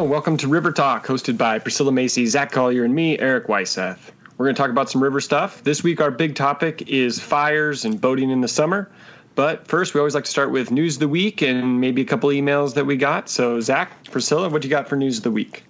Welcome to River Talk, hosted by Priscilla Macy, Zach Collier, and me, Eric Weisseth. We're going to talk about some river stuff. This week, our big topic is fires and boating in the summer. But first, we always like to start with news of the week and maybe a couple emails that we got. So, Zach, Priscilla, what do you got for news of the week?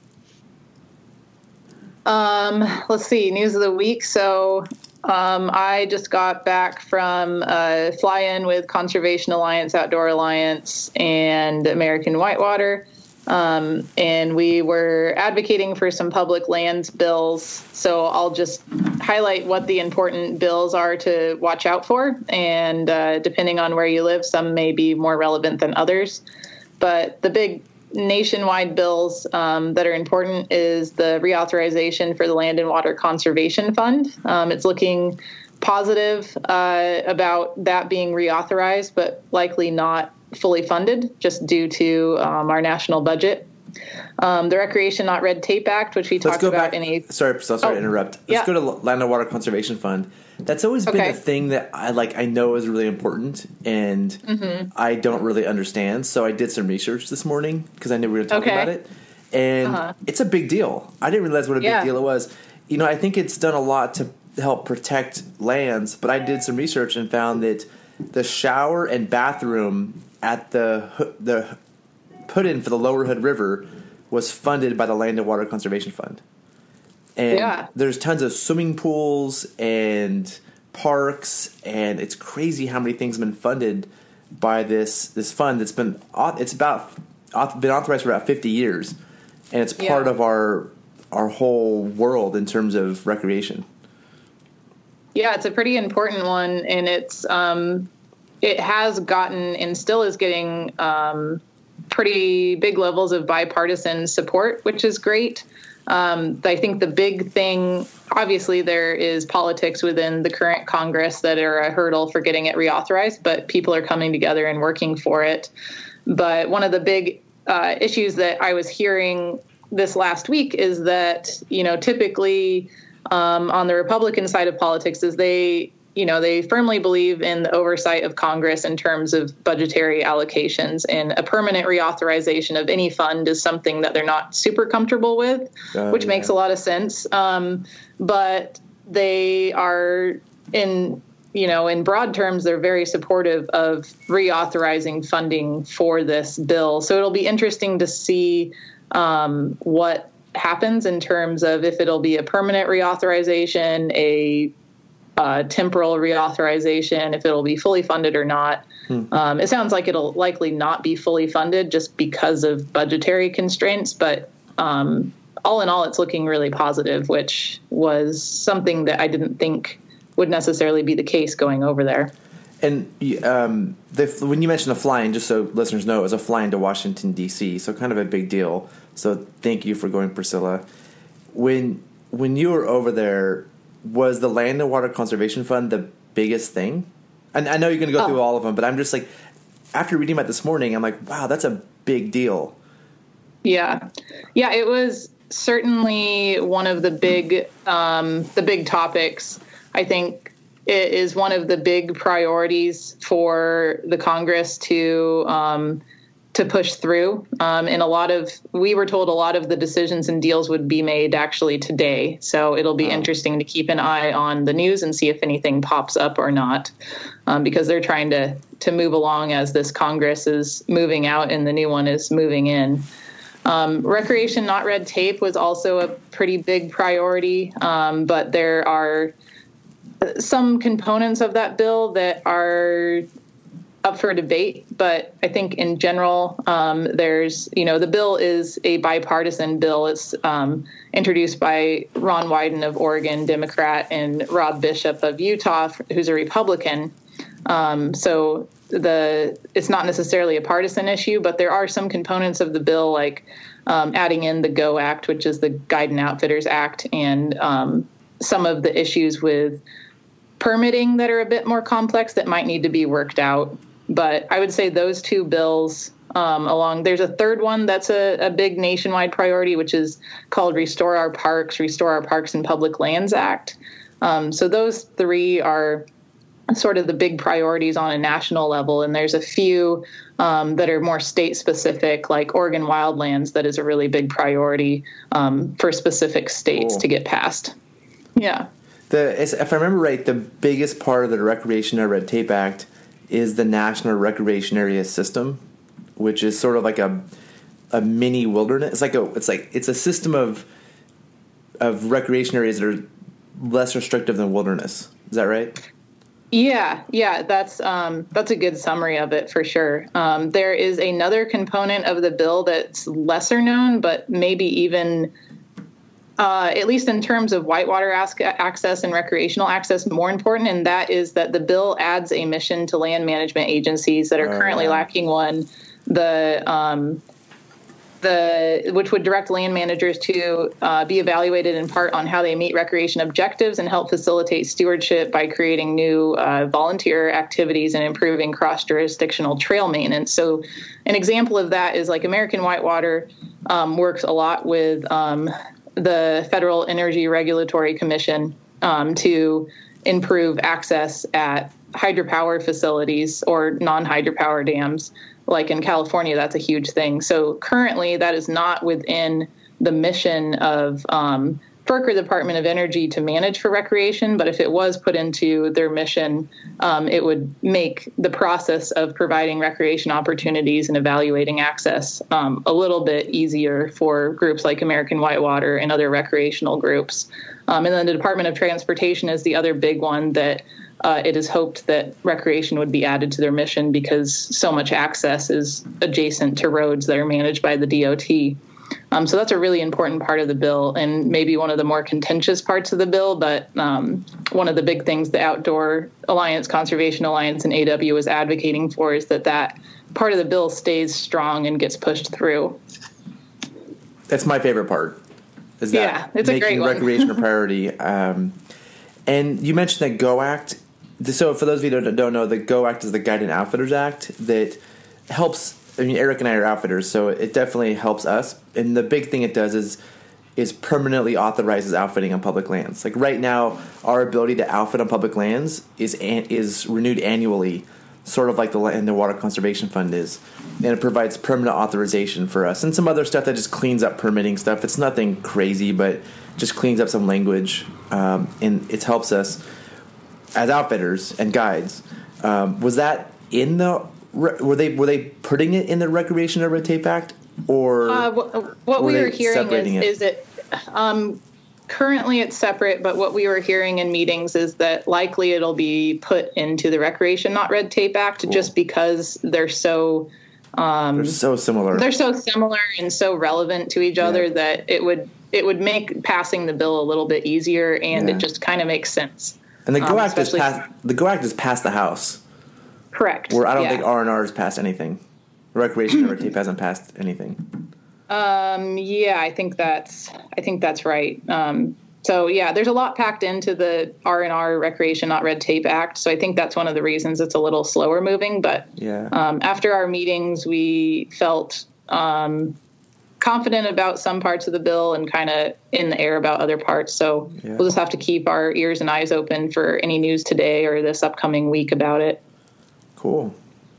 Let's see, news of the week. So I just got back from a fly-in with Conservation Alliance, Outdoor Alliance, and American Whitewater. And we were advocating for some public lands bills. So I'll just highlight what the important bills are to watch out for. And depending on where you live, some may be more relevant than others. But the big nationwide bills that are important is the reauthorization for the Land and Water Conservation Fund. It's looking positive about that being reauthorized, but likely not fully funded just due to our national budget. The Recreation Not Red Tape Act, which we talked about in a... Sorry to interrupt. Let's go to Land and Water Conservation Fund. That's always been a thing that I know is really important, and I don't really understand. So I did some research this morning because I knew we were going to talk about it. And it's a big deal. I didn't realize what a big deal it was. You know, I think it's done a lot to help protect lands, but I did some research and found that the shower and bathroom at the put-in for the Lower Hood River was funded by the Land and Water Conservation Fund. And there's tons of swimming pools and parks, and it's crazy how many things have been funded by this fund that's been authorized for about 50 years, and it's part of our whole world in terms of recreation. Yeah, it's a pretty important one, and it has gotten and still is getting pretty big levels of bipartisan support, which is great. I think the big thing, obviously, there is politics within the current Congress that are a hurdle for getting it reauthorized, but people are coming together and working for it. But one of the big issues that I was hearing this last week is that, typically on the Republican side of politics is they firmly believe in the oversight of Congress in terms of budgetary allocations, and a permanent reauthorization of any fund is something that they're not super comfortable with, which makes a lot of sense. But they are in broad terms, they're very supportive of reauthorizing funding for this bill. So it'll be interesting to see what happens in terms of if it'll be a permanent reauthorization, a temporal reauthorization, if it'll be fully funded or not. It sounds like it'll likely not be fully funded just because of budgetary constraints, but all in all, it's looking really positive, which was something that I didn't think would necessarily be the case going over there. And when you mentioned the fly-in, just so listeners know, it was a fly-in to Washington, D.C., so kind of a big deal. So thank you for going, Priscilla. When you were over there, was the Land and Water Conservation Fund the biggest thing? And I know you're going to go through all of them, but I'm just like, after reading about it this morning, I'm like, wow, that's a big deal. Yeah, it was certainly one of the big topics. I think it is one of the big priorities for the Congress to push through. And we were told a lot of the decisions and deals would be made actually today. So it'll be interesting to keep an eye on the news and see if anything pops up or not, because they're trying to move along as this Congress is moving out and the new one is moving in. Recreation Not Red Tape was also a pretty big priority, but there are some components of that bill that are up for debate, but I think in general, the bill is a bipartisan bill. It's introduced by Ron Wyden of Oregon, Democrat, and Rob Bishop of Utah, who's a Republican. So it's not necessarily a partisan issue, but there are some components of the bill, like adding in the GO Act, which is the Guide and Outfitters Act, and some of the issues with permitting that are a bit more complex that might need to be worked out. But I would say those two bills there's a third one that's a big nationwide priority, which is called Restore Our Parks and Public Lands Act. So those three are sort of the big priorities on a national level. And there's a few that are more state specific, like Oregon wildlands, that is a really big priority for specific states to get passed. Yeah. If I remember right, the biggest part of the Recreation and Red Tape Act is the National Recreation Area System, which is sort of like a mini wilderness. It's a system of recreation areas that are less restrictive than wilderness. Is that right? Yeah, that's a good summary of it for sure. There is another component of the bill that's lesser known, but maybe even, at least in terms of whitewater access and recreational access, more important, and that is that the bill adds a mission to land management agencies that are currently lacking one. Which would direct land managers to be evaluated in part on how they meet recreation objectives and help facilitate stewardship by creating new volunteer activities and improving cross-jurisdictional trail maintenance. So an example of that is like American Whitewater works a lot with the Federal Energy Regulatory Commission to improve access at hydropower facilities or non-hydropower dams. Like in California, that's a huge thing. So currently that is not within the mission of FERC or the Department of Energy to manage for recreation. But if it was put into their mission, it would make the process of providing recreation opportunities and evaluating access a little bit easier for groups like American Whitewater and other recreational groups. And then the Department of Transportation is the other big one that it is hoped that recreation would be added to their mission because so much access is adjacent to roads that are managed by the DOT. So that's a really important part of the bill and maybe one of the more contentious parts of the bill. But one of the big things the Outdoor Alliance, Conservation Alliance, and AW is advocating for is that part of the bill stays strong and gets pushed through. That's my favorite part. Is that it's a great one. Recreation a priority. And you mentioned that GO Act. So for those of you that don't know, the GO Act is the Guide Outfitters Act that helps. I mean, Eric and I are outfitters, so it definitely helps us. And the big thing it does is permanently authorizes outfitting on public lands. Like right now, our ability to outfit on public lands is renewed annually, sort of like the Land and Water Conservation Fund is, and it provides permanent authorization for us and some other stuff that just cleans up permitting stuff. It's nothing crazy, but just cleans up some language, and it helps us as outfitters and guides. Was that in the? Were they putting it in the Recreation and Red Tape Act, or what we were hearing is it currently it's separate, but what we were hearing in meetings is that likely it'll be put into the Recreation Not Red Tape Act just because they're so similar. They're so similar and so relevant to each other that it would make passing the bill a little bit easier, and it just kind of makes sense. And the GO Act is passed. The GO Act is passed the House. Correct. Where I don't think R&R has passed anything. Recreation and Red Tape hasn't passed anything. I think that's right. So there's a lot packed into the R&R Recreation Not Red Tape Act. So I think that's one of the reasons it's a little slower moving. But after our meetings, we felt confident about some parts of the bill and kind of in the air about other parts. So we'll just have to keep our ears and eyes open for any news today or this upcoming week about it. Cool.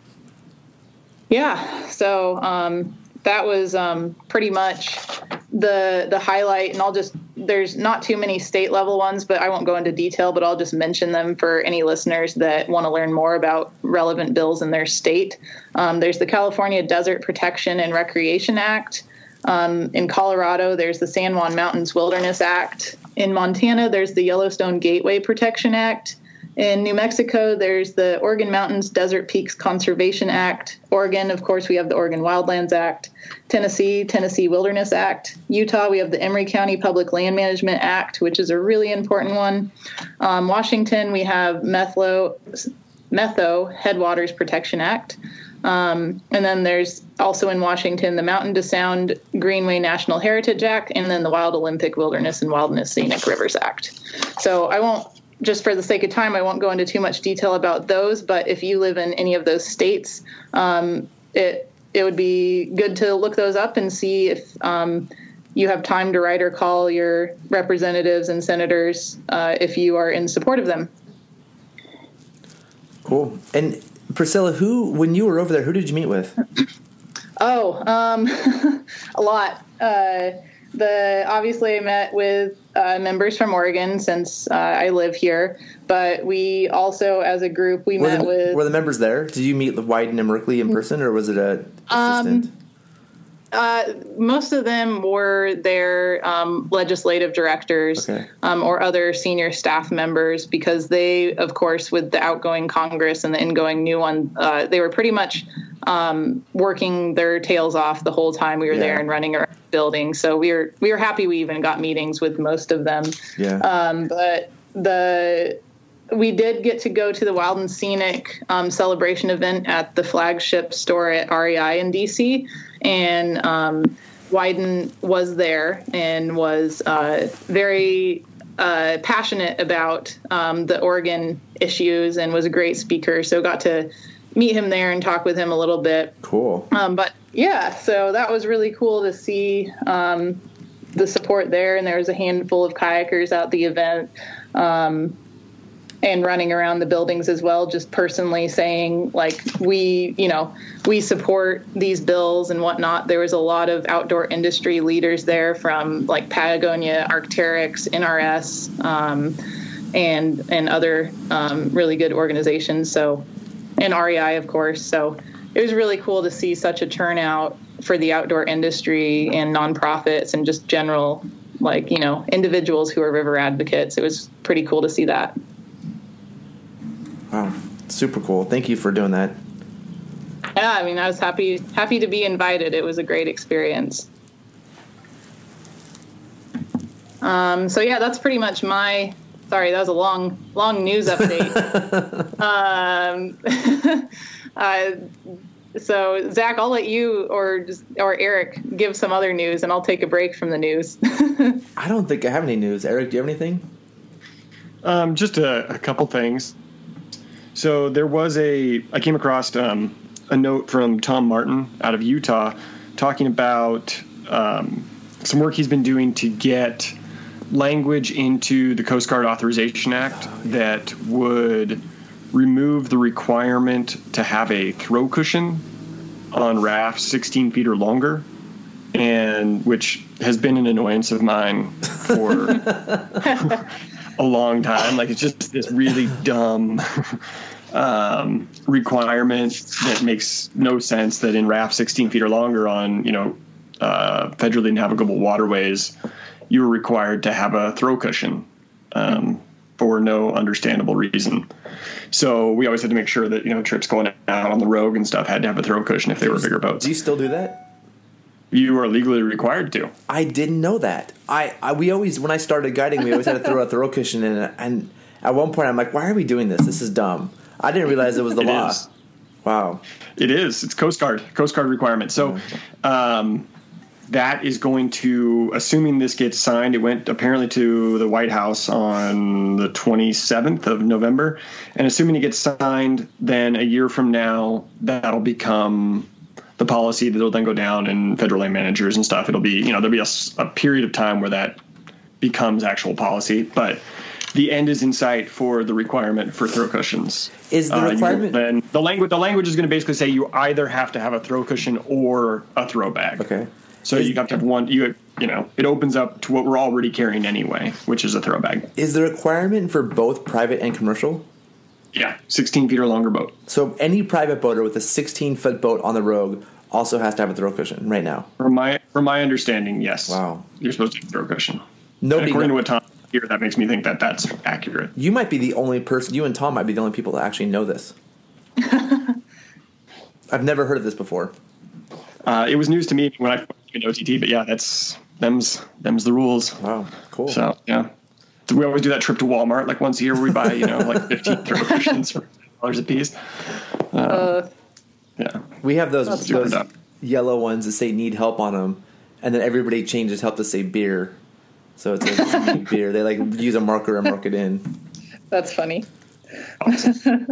Yeah. So that was pretty much the highlight. And there's not too many state level ones, but I won't go into detail, but I'll just mention them for any listeners that want to learn more about relevant bills in their state. There's the California Desert Protection and Recreation Act. In Colorado, there's the San Juan Mountains Wilderness Act. In Montana, there's the Yellowstone Gateway Protection Act. In New Mexico, there's the Oregon Mountains Desert Peaks Conservation Act. Oregon, of course, we have the Oregon Wildlands Act. Tennessee Wilderness Act. Utah, we have the Emery County Public Land Management Act, which is a really important one. Washington, we have Metho Headwaters Protection Act. And then there's also in Washington the Mountain to Sound Greenway National Heritage Act, and then the Wild Olympic Wilderness and Wilderness Scenic Rivers Act. So I won't, just for the sake of time, I won't go into too much detail about those, but if you live in any of those states, it would be good to look those up and see if you have time to write or call your representatives and senators if you are in support of them. Cool. And Priscilla, when you were over there, who did you meet with? A lot. Obviously I met with members from Oregon since I live here, but we also, as a group, met with... Were the members there? Did you meet Wyden and Merkley in person, or was it a assistant? Most of them were their legislative directors, or other senior staff members, because they, of course, with the outgoing Congress and the ingoing new one, they were pretty much working their tails off the whole time we were there and running around the building. So we were happy we even got meetings with most of them. Yeah. But we did get to go to the Wild and Scenic celebration event at the flagship store at REI in DC. And Wyden was there and was very passionate about the Oregon issues and was a great speaker. So got to meet him there and talk with him a little bit. Cool. But yeah, so that was really cool to see the support there. And there was a handful of kayakers at the event. And running around the buildings as well, just personally saying, like, we support these bills and whatnot. There was a lot of outdoor industry leaders there from, like, Patagonia, Arc'teryx, NRS, and other really good organizations. So, and REI, of course. So it was really cool to see such a turnout for the outdoor industry and nonprofits and just general, like, individuals who are river advocates. It was pretty cool to see that. Wow, super cool. Thank you for doing that. Yeah, I mean, I was happy to be invited. It was a great experience. So yeah, that's pretty much sorry, that was a long news update. So Zach, I'll let you or Eric give some other news, and I'll take a break from the news. I don't think I have any news. Eric, do you have anything? Just a couple things. So there was I came across a note from Tom Martin out of Utah talking about some work he's been doing to get language into the Coast Guard Authorization Act that would remove the requirement to have a throw cushion on rafts 16 feet or longer, and which has been an annoyance of mine for a long time. Like, it's just this really dumb requirement that makes no sense, that in rafts 16 feet or longer on, federally navigable waterways, you were required to have a throw cushion for no understandable reason. So we always had to make sure that, trips going out on the Rogue and stuff had to have a throw cushion if they were bigger boats. Do you still do that? You are legally required to. I didn't know that. We always, when I started guiding, we always had to throw a throw cushion in, and at one point I'm like, why are we doing this? This is dumb. I didn't realize it was the law. Is. Wow. It is. It's Coast Guard requirement. So that is going to, assuming this gets signed, it went apparently to the White House on the 27th of November. And assuming it gets signed, then a year from now, that'll become the policy that'll then go down in federal land managers and stuff. It'll be, there'll be a period of time where that becomes actual policy. But the end is in sight for the requirement for throw cushions. Is the requirement? Then the language is going to basically say you either have to have a throw cushion or a throw bag. Okay. So you have to have one. It opens up to what we're already carrying anyway, which is a throw bag. Is the requirement for both private and commercial? Yeah, 16 feet or longer boat. So any private boater with a 16-foot boat on the Rogue also has to have a throw cushion right now. From my understanding, yes. Wow. You're supposed to have a throw cushion. Nobody. According to what Tom here, that makes me think that that's accurate. You might be the only person. You and Tom might be the only people that actually know this. I've never heard of this before. It was news to me when I first came to OTT, but yeah, them's the rules. Wow, cool. So yeah, we always do that trip to Walmart like once a year where we buy like 15 throw cushions for $1 a piece. Yeah, we have those yellow ones that say "need help" on them, and then everybody changes help to say "beer." So it's like beer. They use a marker and mark it in. That's funny. Awesome.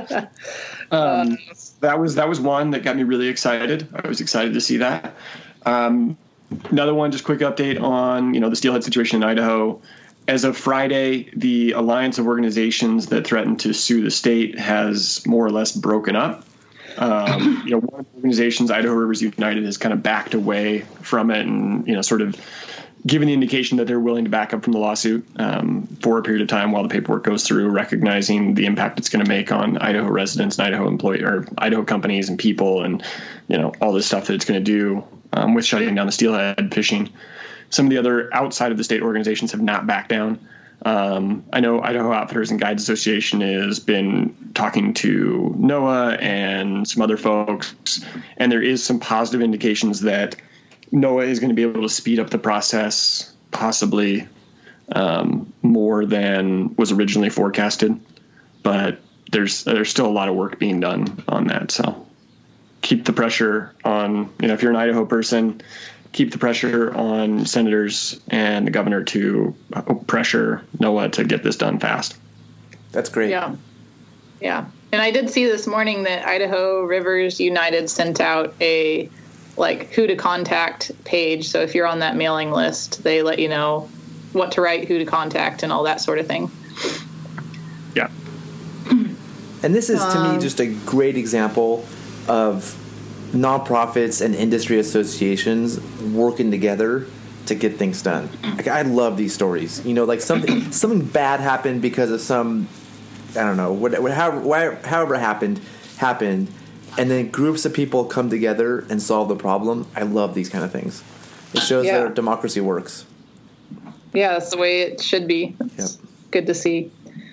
That was one that got me really excited. I was excited to see that. Another one, just quick update on the steelhead situation in Idaho. as of Friday, the alliance of organizations that threatened to sue the state has more or less broken up. One of the organizations, Idaho Rivers United, has kind of backed away from it and, sort of given the indication that they're willing to back up from the lawsuit for a period of time while the paperwork goes through, recognizing the impact it's going to make on Idaho residents and Idaho or Idaho companies and people and, all this stuff that it's going to do with shutting down the steelhead fishing. Some of the other outside of the state organizations have not backed down. I know Idaho Outfitters and Guides Association has been talking to NOAA and some other folks, and there is some positive indications that NOAA is going to be able to speed up the process, possibly more than was originally forecasted. But there's still a lot of work being done on that. So keep the pressure on, if you're an Idaho person, keep the pressure on senators and the governor to pressure NOAA to get this done fast. That's great. Yeah. And I did see this morning that Idaho Rivers United sent out a who to contact page. So if you're on that mailing list, they let you know what to write, who to contact, and all that sort of thing. Yeah. And this is, to me, just a great example of nonprofits and industry associations working together to get things done. I love these stories. Something bad happened because of some, I don't know, however it happened, and then groups of people come together and solve the problem. I love these kind of things. It shows that democracy works. Yeah, that's the way it should be. It's good to see.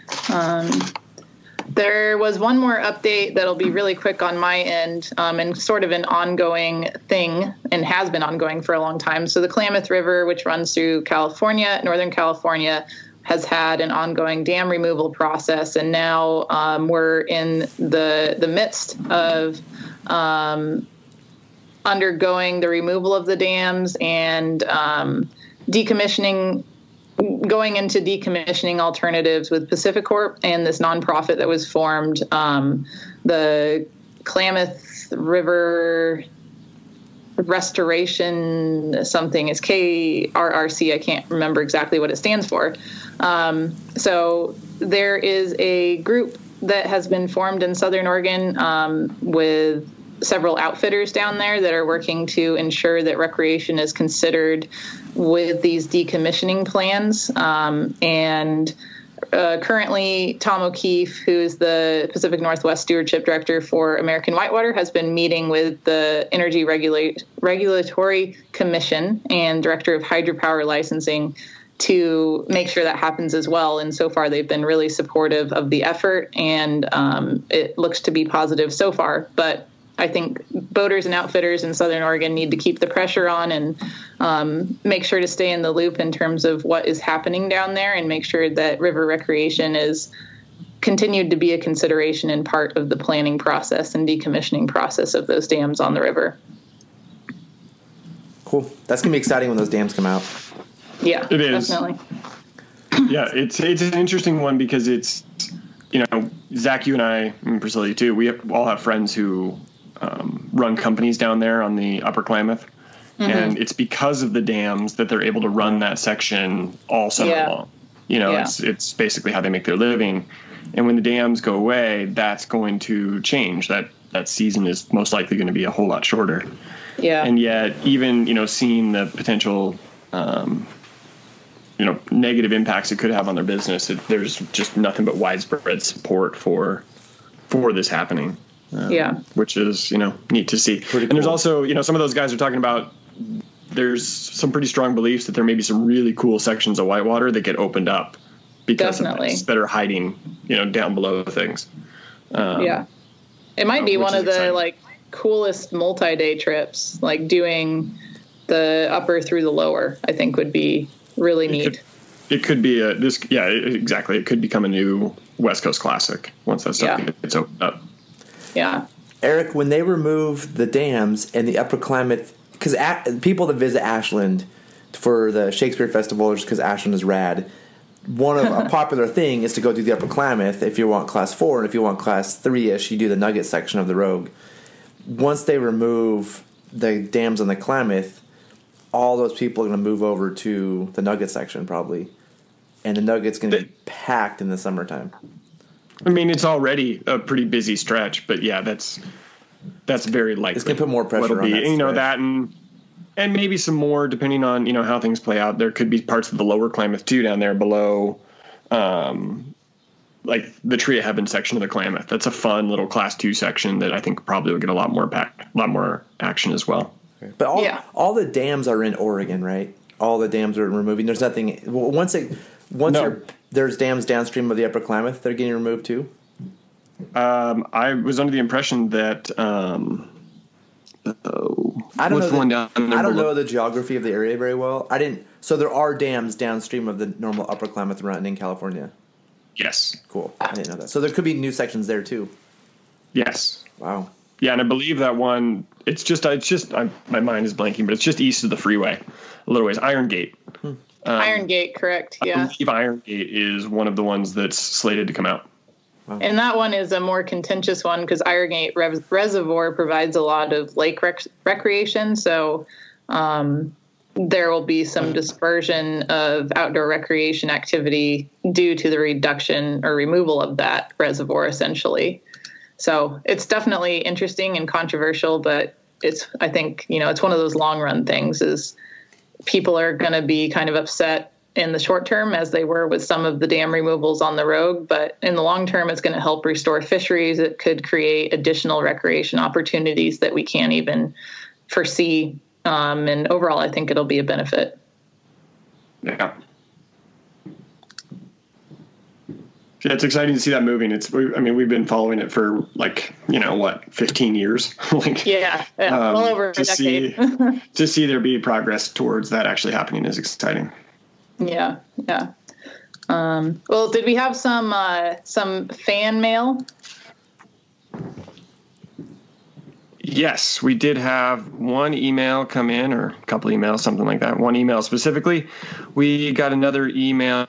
There was one more update that'll be really quick on my end, and sort of an ongoing thing, and has been ongoing for a long time. So the Klamath River, which runs through California, Northern California, has had an ongoing dam removal process, and now we're in the midst of undergoing the removal of the dams and decommissioning, going into decommissioning alternatives with PacifiCorp and this nonprofit that was formed, the Klamath River Restoration something is KRRC. I can't remember exactly what it stands for. So there is a group that has been formed in Southern Oregon with several outfitters down there that are working to ensure that recreation is considered with these decommissioning plans. Currently, Tom O'Keefe, who is the Pacific Northwest Stewardship Director for American Whitewater, has been meeting with the Energy Regulatory Commission and Director of Hydropower Licensing to make sure that happens as well. And so far, they've been really supportive of the effort, and it looks to be positive so far. But I think boaters and outfitters in Southern Oregon need to keep the pressure on and make sure to stay in the loop in terms of what is happening down there, and make sure that river recreation is continued to be a consideration in part of the planning process and decommissioning process of those dams on the river. Cool. That's going to be exciting when those dams come out. Yeah, it is. Definitely. Yeah, it's an interesting one because it's, Zach, you and I, and Priscilla, you too, we all have friends who run companies down there on the Upper Klamath. Mm-hmm. And it's because of the dams that they're able to run that section all summer long. It's basically how they make their living. And when the dams go away, that's going to change. That season is most likely going to be a whole lot shorter. Yeah. And yet, even, seeing the potential, negative impacts it could have on their business, there's just nothing but widespread support for this happening. Which is, neat to see. Pretty cool. And there's also, some of those guys are talking about, there's some pretty strong beliefs that there may be some really cool sections of whitewater that get opened up because of this, that are hiding, down below things. It might be one of the coolest multi-day trips, doing the upper through the lower, I think would be really neat. It could be exactly. It could become a new West Coast classic once that stuff gets opened up. Yeah. Eric, when they remove the dams and the Upper Klamath, because people that visit Ashland for the Shakespeare Festival, or just because Ashland is rad, one of a popular thing is to go do the Upper Klamath if you want Class 4, and if you want Class 3-ish, you do the Nugget section of the Rogue. Once they remove the dams on the Klamath, all those people are going to move over to the Nugget section probably. and the Nugget's going to be packed in the summertime. I mean, it's already a pretty busy stretch, but yeah, that's very likely. It's going to put more pressure on that. You know, that and maybe some more depending on, you know, how things play out. There could be parts of the lower Klamath too down there below, like the Tree of Heaven section of the Klamath. That's a fun little Class 2 section that I think probably will get a lot more action as well. But all the dams are in Oregon, right? All the dams are removing. There's nothing. There's dams downstream of the Upper Klamath that are getting removed too. I was under the impression that. I don't know the geography of the area very well. So there are dams downstream of the normal Upper Klamath Run in California. Yes. Cool. I didn't know that. So there could be new sections there too. Yes. Wow. Yeah, and I believe that one. It's just. My mind is blanking, but it's just east of the freeway, a little ways. Iron Gate. Iron Gate, correct? Yeah. I believe Iron Gate is one of the ones that's slated to come out. Wow. And that one is a more contentious one because Iron Gate Reservoir provides a lot of lake recreation, so there will be some dispersion of outdoor recreation activity due to the reduction or removal of that reservoir, essentially. So it's definitely interesting and controversial, but I think, you know, it's one of those long run things is people are going to be kind of upset in the short term as they were with some of the dam removals on the Rogue, but in the long term, it's going to help restore fisheries. It could create additional recreation opportunities that we can't even foresee. And overall, I think it'll be a benefit. Yeah. Yeah, it's exciting to see that moving. We've been following it for 15 years. Well over a decade. To see there be progress towards that actually happening is exciting. Yeah. Well, did we have some fan mail? Yes, we did have one email come in, or a couple emails, something like that. One email specifically. We got another email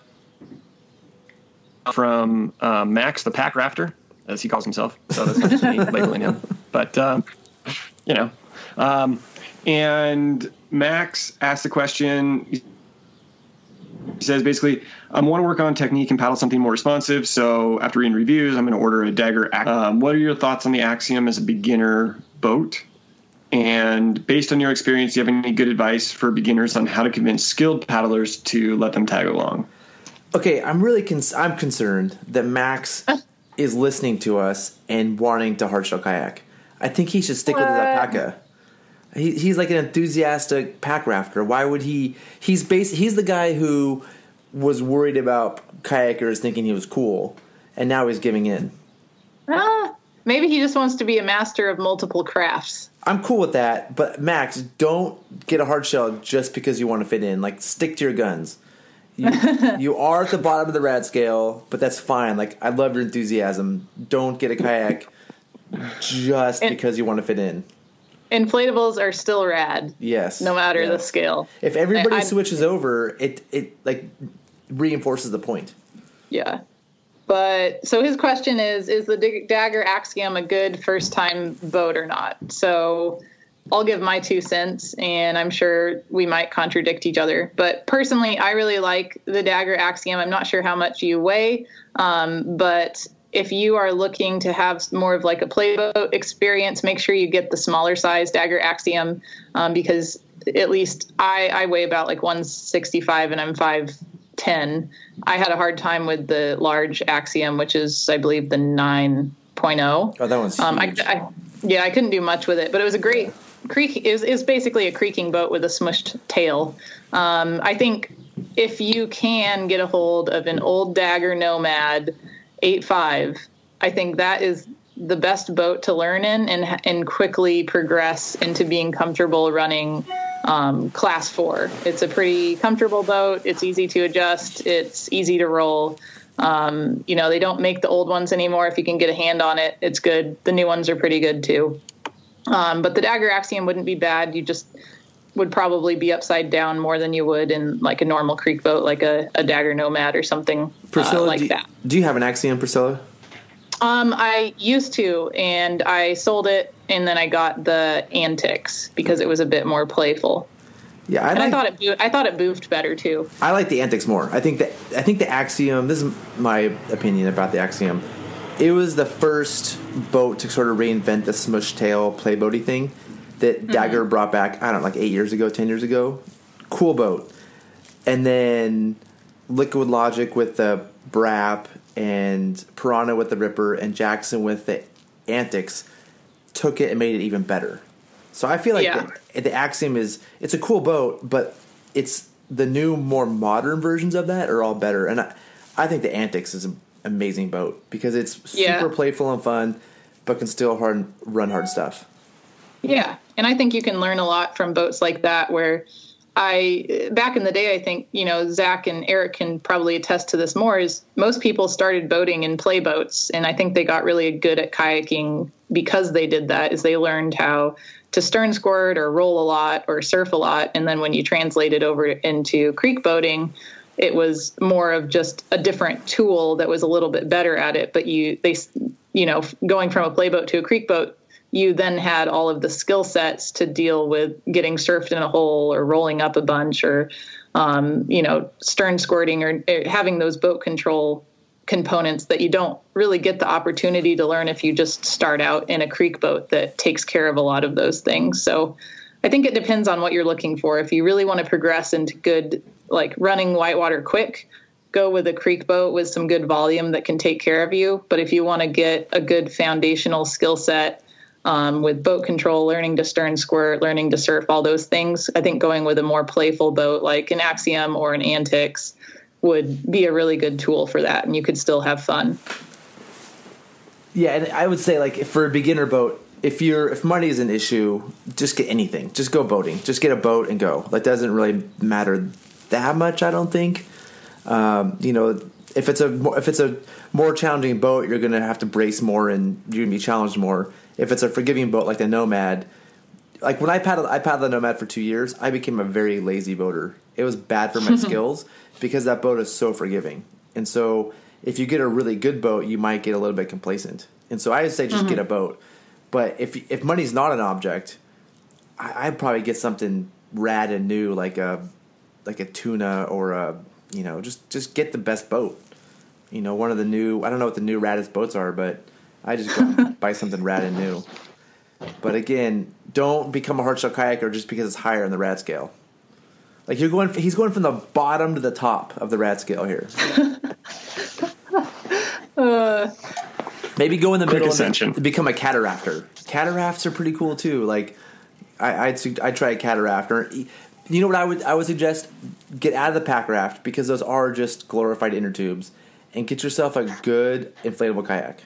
from Max, the Pack Rafter, as he calls himself. So that's not just me labeling him. But, and Max asked the question. He says, basically, I want to work on technique and paddle something more responsive. So after reading reviews, I'm going to order a Dagger. What are your thoughts on the Axiom as a beginner boat? And based on your experience, do you have any good advice for beginners on how to convince skilled paddlers to let them tag along? Okay, I'm concerned that Max is listening to us and wanting to hardshell kayak. I think he should stick with his alpaca. He's like an enthusiastic pack rafter. Why would he? He's the guy who was worried about kayakers thinking he was cool, and now he's giving in. Maybe he just wants to be a master of multiple crafts. I'm cool with that, but Max, don't get a hard shell just because you want to fit in. Like, stick to your guns. You are at the bottom of the rad scale, but that's fine. Like, I love your enthusiasm. Don't get a kayak just because you want to fit in. Inflatables are still rad. Yes. No matter the scale. If everybody switches over, it reinforces the point. Yeah. But so his question is the Dagger Axiom a good first-time boat or not? So I'll give my 2 cents, and I'm sure we might contradict each other. But personally, I really like the Dagger Axiom. I'm not sure how much you weigh, but if you are looking to have more of like a playboat experience, make sure you get the smaller size Dagger Axiom, because at least I weigh about like 165 and I'm 5'10". I had a hard time with the large Axiom, which is, I believe, the 9.0. Oh, that one's huge. I couldn't do much with it, but it was a great creek. It was basically a creaking boat with a smushed tail. I think if you can get a hold of an old Dagger Nomad 8.5, I think that is the best boat to learn in and quickly progress into being comfortable running Class 4. It's a pretty comfortable boat. It's easy to adjust. It's easy to roll. They don't make the old ones anymore. If you can get a hand on it, it's good. The new ones are pretty good too. But the Dagger Axiom wouldn't be bad. You just would probably be upside down more than you would in like a normal creek boat, like a Dagger Nomad or something Priscilla, that. Do you have an Axiom, Priscilla? I used to, and I sold it, and then I got the Antics because it was a bit more playful. Yeah, I thought it boofed better too. I like the Antics more. I think the Axiom. This is my opinion about the Axiom. It was the first boat to sort of reinvent the smush tail play boaty thing that Dagger brought back. I don't know, like 8 years ago, 10 years ago. Cool boat. And then Liquid Logic with the Brap and Piranha with the Ripper and Jackson with the Antics took it and made it even better. So I feel like the Axiom it's a cool boat, but it's the new, more modern versions of that are all better. And I think the Antics is an amazing boat because it's super playful and fun, but can still run hard stuff. Yeah, and I think you can learn a lot from boats like that where back in the day, I think, Zach and Eric can probably attest to this more, is most people started boating in play boats. And I think they got really good at kayaking because they did that, is they learned how to stern squirt or roll a lot or surf a lot. And then when you translate it over into creek boating, it was more of just a different tool that was a little bit better at it. But going from a play boat to a creek boat, you then had all of the skill sets to deal with getting surfed in a hole or rolling up a bunch or, stern squirting or having those boat control components that you don't really get the opportunity to learn if you just start out in a creek boat that takes care of a lot of those things. So I think it depends on what you're looking for. If you really want to progress into good, like running whitewater quick, go with a creek boat with some good volume that can take care of you. But if you want to get a good foundational skill set, with boat control, learning to stern squirt, learning to surf, all those things, I think going with a more playful boat like an Axiom or an Antics would be a really good tool for that, and you could still have fun. Yeah, and I would say, like, for a beginner boat, if money is an issue, just get anything. Just go boating. Just get a boat and go. That doesn't really matter that much, I don't think. If it's a more challenging boat, you're going to have to brace more and you're going to be challenged more. If it's a forgiving boat like the Nomad, like when I paddled the Nomad for 2 years, I became a very lazy boater. It was bad for my skills because that boat is so forgiving. And so if you get a really good boat, you might get a little bit complacent. And so I would say just get a boat. But if money's not an object, I'd probably get something rad and new like a Tuna or just get the best boat. One of the new, I don't know what the new raddest boats are, but I just go buy something rad and new. But again, don't become a hardshell kayaker just because it's higher on the rad scale. Like he's going from the bottom to the top of the rad scale here. Maybe go in the middle and become a catarafter. Catarafts are pretty cool too. Like I'd try a cataraft, or you know what I would suggest? Get out of the pack raft because those are just glorified inner tubes, and get yourself a good inflatable kayak.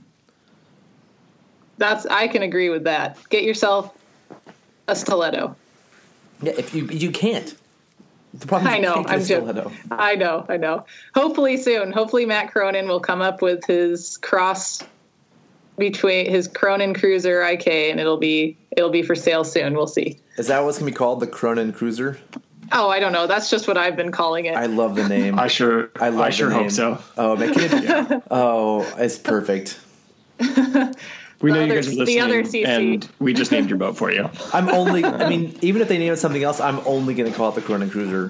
I can agree with that. Get yourself a stiletto. Yeah, if you can't. The problem is I know. I'm joking. I know. Hopefully soon. Hopefully Matt Cronin will come up with his cross between his Cronin Cruiser IK, and it'll be for sale soon. We'll see. Is that what's gonna be called, the Cronin Cruiser? Oh, I don't know. That's just what I've been calling it. I love the name. I sure hope so. Oh, it's perfect. We know you guys are listening, and we just named your boat for you. Even if they name it something else, I'm only going to call it the Cronin Cruiser.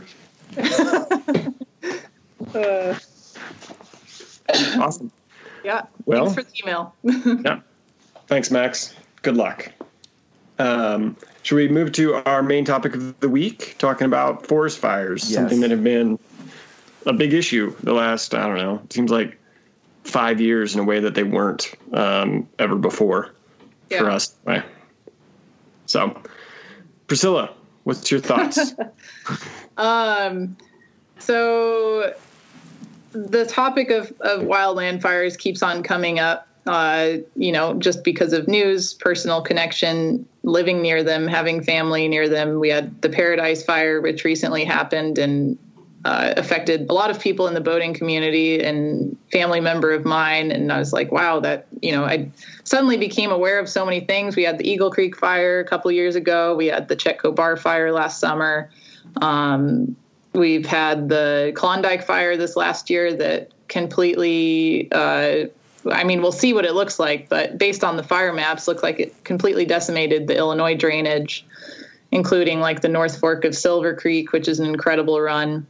Awesome. Yeah. Well, thanks for the email. Yeah. Thanks, Max. Good luck. Should we move to our main topic of the week, talking about forest fires, something that have been a big issue the last, I don't know, it seems like 5 years in a way that they weren't ever before for us. So, Priscilla, what's your thoughts? So the topic of wildland fires keeps on coming up, just because of news, personal connection, living near them, having family near them. We had the Paradise Fire, which recently happened and affected a lot of people in the boating community and family member of mine. And I was like, wow, I suddenly became aware of so many things. We had the Eagle Creek Fire a couple years ago. We had the Chetco Bar Fire last summer. We've had the Klondike Fire this last year that completely, we'll see what it looks like, but based on the fire maps, looks like it completely decimated the Illinois drainage. including like the North Fork of Silver Creek, which is an incredible run.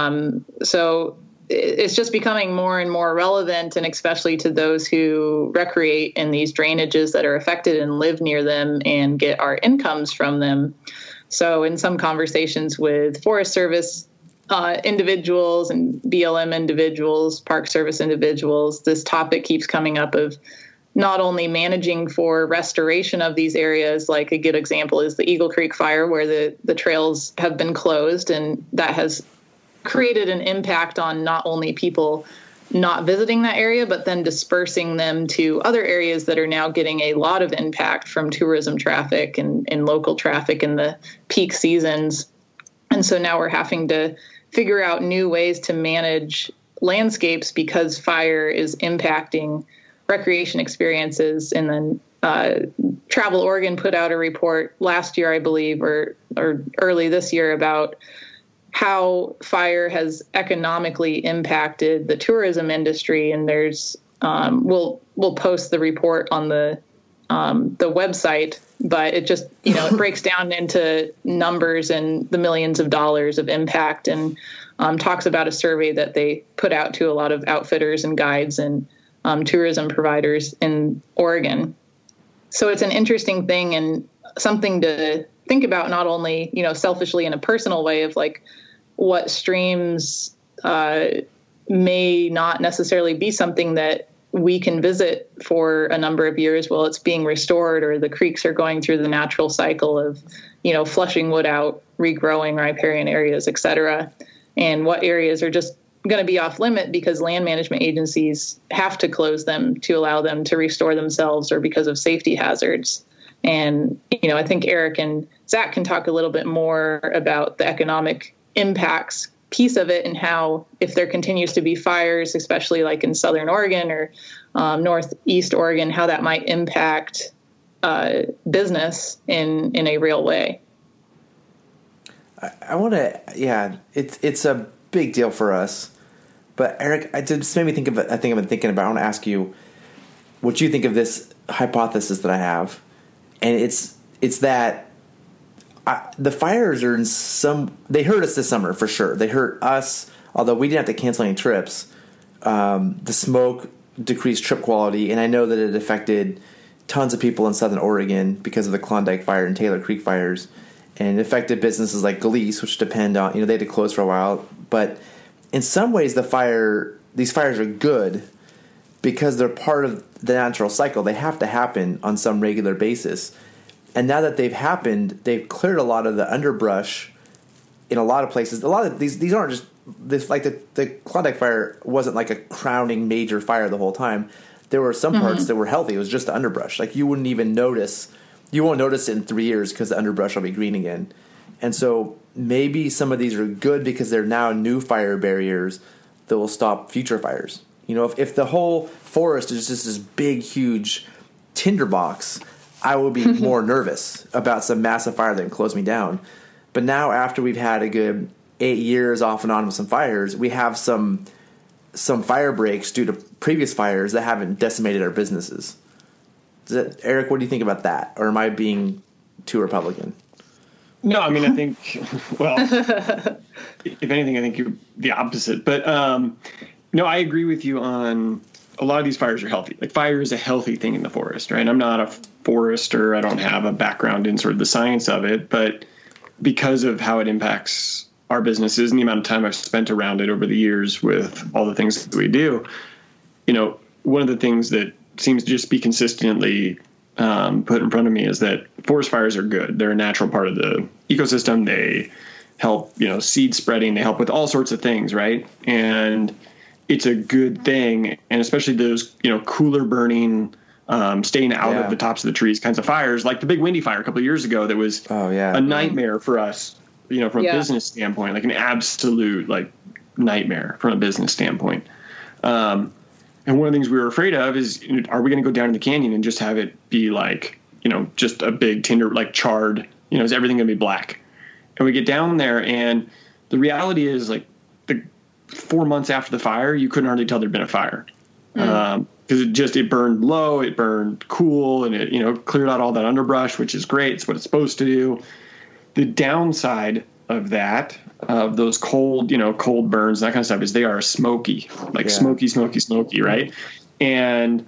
So it's just becoming more and more relevant, and especially to those who recreate in these drainages that are affected and live near them and get our incomes from them. So in some conversations with Forest Service individuals and BLM individuals, Park Service individuals, this topic keeps coming up of not only managing for restoration of these areas, like a good example is the Eagle Creek fire, where the trails have been closed, and that has created an impact on not only people not visiting that area, but then dispersing them to other areas that are now getting a lot of impact from tourism traffic and local traffic in the peak seasons. And so now we're having to figure out new ways to manage landscapes because fire is impacting recreation experiences. And then Travel Oregon put out a report last year, I believe, or early this year, about how fire has economically impacted the tourism industry. And there's we'll post the report on the website, but it just, it breaks down into numbers and the millions of dollars of impact, and talks about a survey that they put out to a lot of outfitters and guides and tourism providers in Oregon. So it's an interesting thing and something to think about, not only, selfishly in a personal way of like what streams may not necessarily be something that we can visit for a number of years while it's being restored, or the creeks are going through the natural cycle of, flushing wood out, regrowing riparian areas, et cetera, and what areas are just going to be off limit because land management agencies have to close them to allow them to restore themselves or because of safety hazards. And, I think Eric and Zach can talk a little bit more about the economic impacts piece of it and how, if there continues to be fires, especially like in Southern Oregon or Northeast Oregon, how that might impact business in a real way. I want to, it's a big deal for us. But Eric, it just made me think of it. I think I've been thinking about. I want to ask you what you think of this hypothesis that I have, and it's that the fires are they hurt us this summer for sure. They hurt us, although we didn't have to cancel any trips. The smoke decreased trip quality, and I know that it affected tons of people in Southern Oregon because of the Klondike fire and Taylor Creek fires, and it affected businesses like Galease, which depend on, they had to close for a while. But in some ways, these fires are good because they're part of the natural cycle. They have to happen on some regular basis. And now that they've happened, they've cleared a lot of the underbrush in a lot of places. A lot of these aren't just this, like the Klondike fire wasn't like a crowning major fire the whole time. There were some parts that were healthy. It was just the underbrush. Like you wouldn't even notice. You won't notice it in 3 years because the underbrush will be green again. And so maybe some of these are good because they're now new fire barriers that will stop future fires. If the whole forest is just this big, huge tinderbox, I would be more nervous about some massive fire that can close me down. But now, after we've had a good 8 years off and on with some fires, we have some fire breaks due to previous fires that haven't decimated our businesses. Eric, what do you think about that? Or am I being too Republican? No, I mean, I think, well, if anything, I think you're the opposite. But no, I agree with you on a lot of these fires are healthy. Like fire is a healthy thing in the forest, right? I'm not a forester. I don't have a background in sort of the science of it. But because of how it impacts our businesses and the amount of time I've spent around it over the years with all the things that we do, one of the things that seems to just be consistently put in front of me is that forest fires are good. They're a natural part of the ecosystem. They help, seed spreading. They help with all sorts of things, right? And it's a good thing. And especially those, cooler burning, staying out of the tops of the trees kinds of fires, like the big Windy fire a couple of years ago that was a nightmare for us, from a business standpoint, like an absolute nightmare from a business standpoint. And one of the things we were afraid of is, are we going to go down in the canyon and just have it be just a big tinder, charred, is everything going to be black? And we get down there and the reality is the 4 months after the fire, you couldn't hardly tell there'd been a fire. Because it burned low, it burned cool, and it, cleared out all that underbrush, which is great. It's what it's supposed to do. The downside of that, of those cold burns, that kind of stuff, is they are smoky, smoky, right? And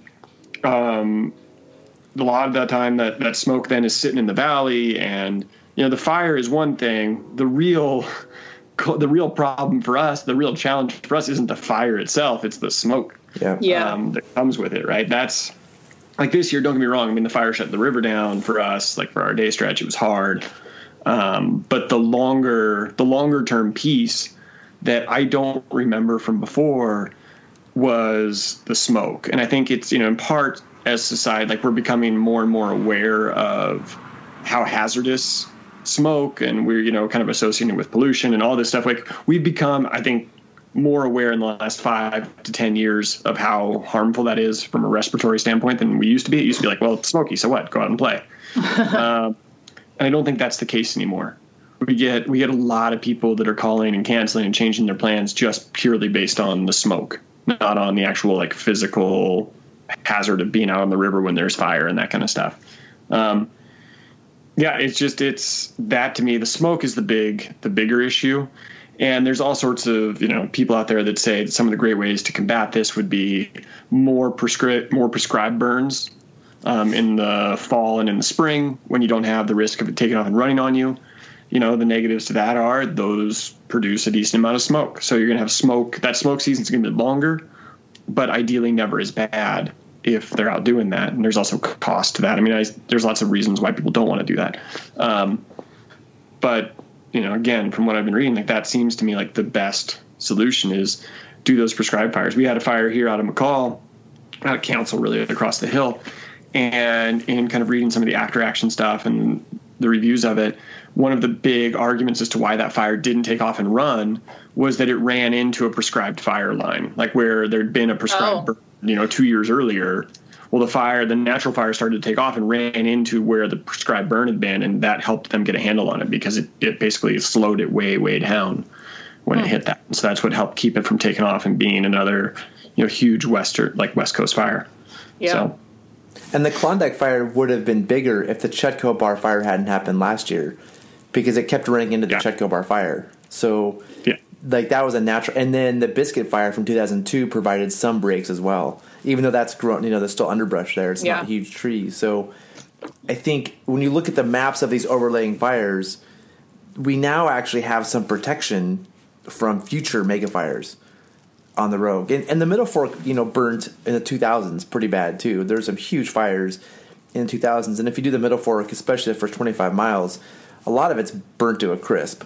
a lot of that time that smoke then is sitting in the valley, and the fire is one thing. The real problem for us, the real challenge for us, isn't the fire itself; it's the smoke that comes with it, right? That's like this year. Don't get me wrong. I mean, the fire shut the river down for us. Like for our day stretch, it was hard. But the longer term piece that I don't remember from before was the smoke, and I think it's in part, as society, like we're becoming more and more aware of how hazardous smoke, and we're, kind of associating it with pollution and all this stuff. Like we've become, I think, more aware in the last 5 to 10 years of how harmful that is from a respiratory standpoint than we used to be. It used to be like, well, it's smoky, so what? Go out and play. And I don't think that's the case anymore. We get a lot of people that are calling and canceling and changing their plans just purely based on the smoke, not on the actual like physical hazard of being out on the river when there's fire and that kind of stuff. It's that, to me, the smoke is the bigger issue. And there's all sorts of, people out there that say that some of the great ways to combat this would be more prescribed burns in the fall and in the spring, when you don't have the risk of it taking off and running on you. The negatives to that are those produce a decent amount of smoke. So you're going to have smoke. That smoke season's going to be longer, but ideally never as bad if they're out doing that. And there's also cost to that. I mean, there's lots of reasons why people don't want to do that. But, again, from what I've been reading, like that seems to me like the best solution is do those prescribed fires. We had a fire here out of McCall, out of Council, really across the hill. And in kind of reading some of the after action stuff and the reviews of it, one of the big arguments as to why that fire didn't take off and run was that it ran into a prescribed fire line, like where there'd been a prescribed burn, 2 years earlier. Well, the natural fire started to take off and ran into where the prescribed burn had been, and that helped them get a handle on it because it basically slowed it way down when it hit that. So that's what helped keep it from taking off and being another, huge West Coast fire. Yeah. So. And the Klondike fire would have been bigger if the Chetco Bar fire hadn't happened last year, because it kept running into the Chetco Bar fire. So, that was a natural. And then the Biscuit fire from 2002 provided some breaks as well, even though that's grown. There's still underbrush there. It's not huge trees. So, I think when you look at the maps of these overlaying fires, we now actually have some protection from future mega fires on the road. And the Middle Fork, burnt in the 2000s pretty bad too. There's some huge fires in the 2000s, and if you do the Middle Fork, especially the first 25 miles, a lot of it's burnt to a crisp.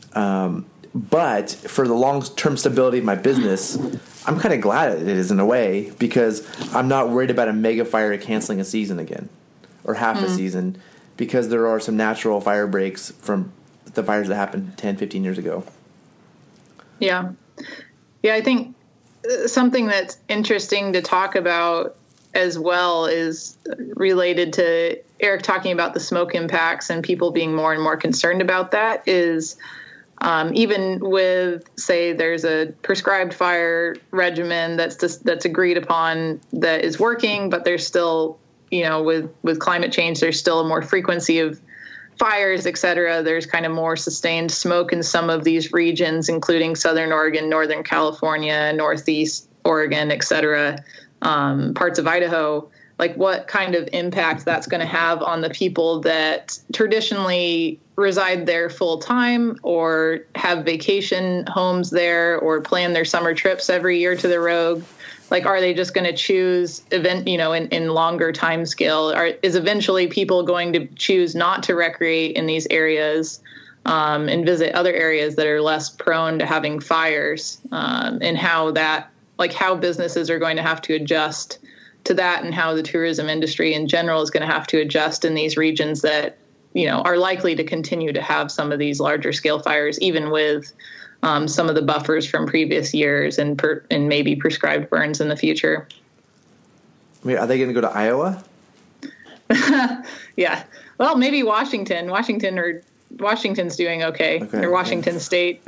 But for the long-term stability of my business, I'm kind of glad it is in a way, because I'm not worried about a mega fire canceling a season again or half a season, because there are some natural fire breaks from the fires that happened 10, 15 years ago. Yeah. Yeah, I think something that's interesting to talk about as well is related to Eric talking about the smoke impacts and people being more and more concerned about that is even with, say, there's a prescribed fire regimen that's agreed upon that is working, but there's still, with climate change, there's still a more frequency of fires, et cetera. There's kind of more sustained smoke in some of these regions, including Southern Oregon, Northern California, Northeast Oregon, et cetera, parts of Idaho. Like what kind of impact that's going to have on the people that traditionally reside there full time or have vacation homes there or plan their summer trips every year to the Rogue. Like, are they just going to choose in longer time scale? Is eventually people going to choose not to recreate in these areas and visit other areas that are less prone to having fires, and how businesses are going to have to adjust to that, and how the tourism industry in general is going to have to adjust in these regions that, are likely to continue to have some of these larger scale fires, even with some of the buffers from previous years and maybe prescribed burns in the future. Wait, are they going to go to Iowa? Yeah. Well, maybe Washington. Washington's doing okay. Or Washington State,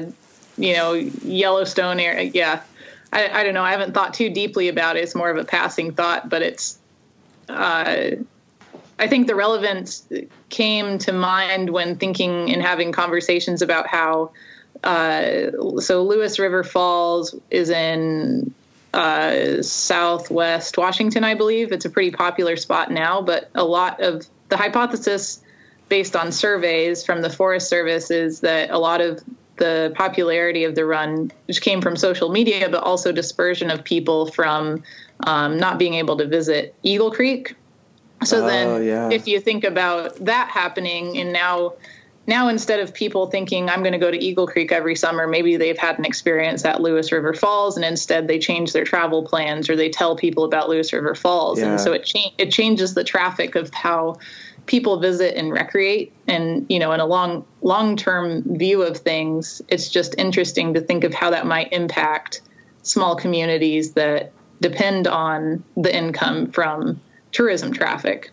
Yellowstone area. Yeah. I don't know. I haven't thought too deeply about it. It's more of a passing thought, but it's, I I think the relevance came to mind when thinking and having conversations about how, so Lewis River Falls is in southwest Washington, I believe. It's a pretty popular spot now, but a lot of the hypothesis based on surveys from the Forest Service is that a lot of the popularity of the run, which came from social media, but also dispersion of people from not being able to visit Eagle Creek. So if you think about that happening, and now instead of people thinking I'm going to go to Eagle Creek every summer, maybe they've had an experience at Lewis River Falls, and instead they change their travel plans or they tell people about Lewis River Falls. Yeah. And so it changes the traffic of how people visit and recreate. And, in a long-term view of things, it's just interesting to think of how that might impact small communities that depend on the income from tourism traffic.